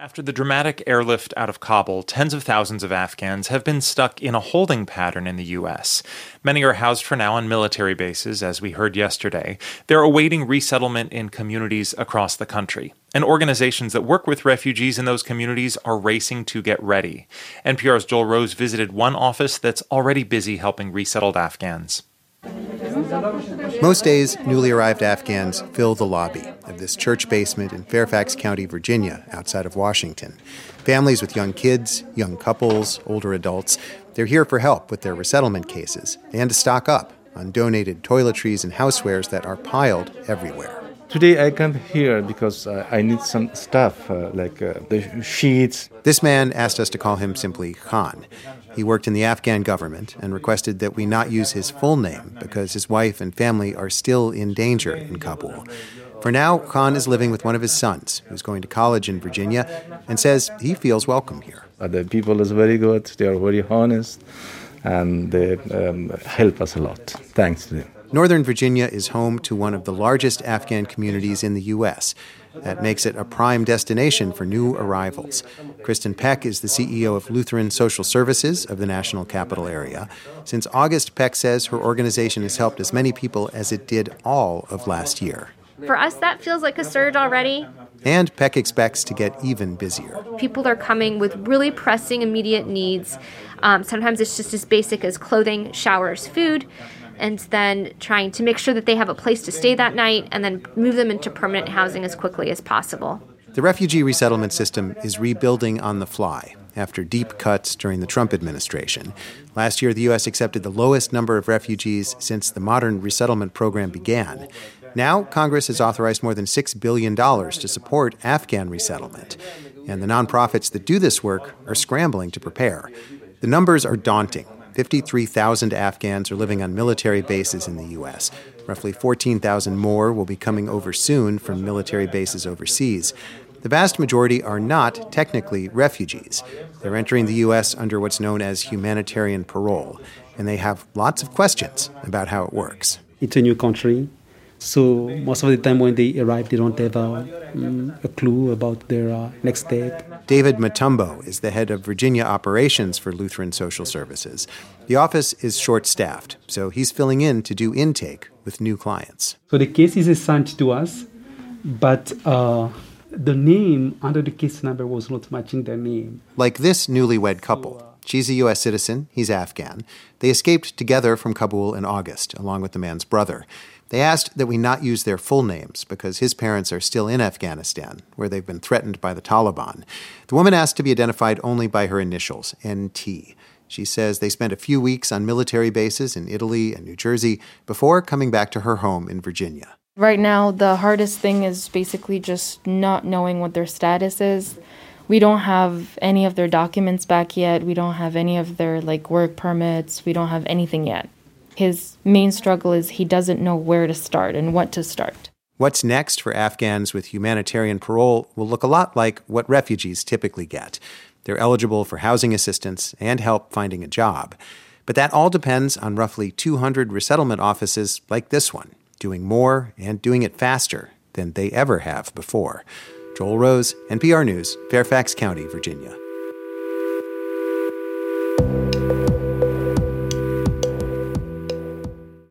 After the dramatic airlift out of Kabul, tens of thousands of Afghans have been stuck in a holding pattern in the U.S. Many are housed for now on military bases, as we heard yesterday. They're awaiting resettlement in communities across the country. And organizations that work with refugees in those communities are racing to get ready. NPR's Joel Rose visited one office that's already busy helping resettled Afghans. Most days, newly arrived Afghans fill the lobby of this church basement in Fairfax County, Virginia, outside of Washington. Families with young kids, young couples, older adults, they're here for help with their resettlement cases and to stock up on donated toiletries and housewares that are piled everywhere. Today I come here because I need some stuff, like the sheets. This man asked us to call him simply Khan. He worked in the Afghan government and requested that we not use his full name because his wife and family are still in danger in Kabul. For now, Khan is living with one of his sons, who's going to college in Virginia, and says he feels welcome here. The people is very good, they are very honest, and they help us a lot. Thanks to them. Northern Virginia is home to one of the largest Afghan communities in the U.S. That makes it a prime destination for new arrivals. Kristen Peck is the CEO of Lutheran Social Services of the National Capital Area. Since August, Peck says her organization has helped as many people as it did all of last year. For us, that feels like a surge already. And Peck expects to get even busier. People are coming with really pressing, immediate needs. Sometimes it's just as basic as clothing, showers, food, and then trying to make sure that they have a place to stay that night and then move them into permanent housing as quickly as possible. The refugee resettlement system is rebuilding on the fly after deep cuts during the Trump administration. Last year, the U.S. accepted the lowest number of refugees since the modern resettlement program began. Now, Congress has authorized more than $6 billion to support Afghan resettlement. And the nonprofits that do this work are scrambling to prepare. The numbers are daunting. 53,000 Afghans are living on military bases in the U.S. Roughly 14,000 more will be coming over soon from military bases overseas. The vast majority are not technically refugees. They're entering the U.S. under what's known as humanitarian parole, and they have lots of questions about how it works. It's a new country, so most of the time when they arrive, they don't have a clue about their next step. David Mutombo is the head of Virginia operations for Lutheran Social Services. The office is short-staffed, so he's filling in to do intake with new clients. So the case is assigned to us, but the name under the case number was not matching their name. Like this newlywed couple. She's a U.S. citizen, he's Afghan. They escaped together from Kabul in August, along with the man's brother. They asked that we not use their full names because his parents are still in Afghanistan, where they've been threatened by the Taliban. The woman asked to be identified only by her initials, NT. She says they spent a few weeks on military bases in Italy and New Jersey before coming back to her home in Virginia. Right now, the hardest thing is basically just not knowing what their status is. We don't have any of their documents back yet. We don't have any of their work permits. We don't have anything yet. His main struggle is he doesn't know where to start and what to start. What's next for Afghans with humanitarian parole will look a lot like what refugees typically get. They're eligible for housing assistance and help finding a job. But that all depends on roughly 200 resettlement offices like this one, doing more and doing it faster than they ever have before. Joel Rose, NPR News, Fairfax County, Virginia.